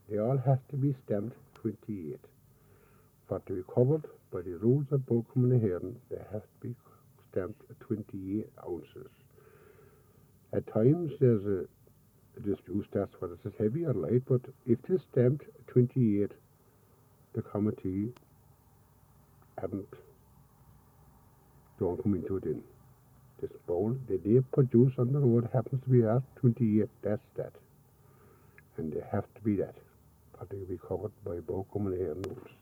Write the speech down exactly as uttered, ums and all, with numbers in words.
They all have to be stamped twenty-eight. For to be covered by the rules of Bogcommunahairn, they have to be stamped at twenty-eight ounces. At times there's a, a dispute that's whether it's heavy or light, but if it is stamped at twenty-eight, the committee haven't don't come into it in. This bowl that they produce on the road happens to be at twenty-eight, that's that. And they have to be that. But they will be covered by Bogcommunahairn rules.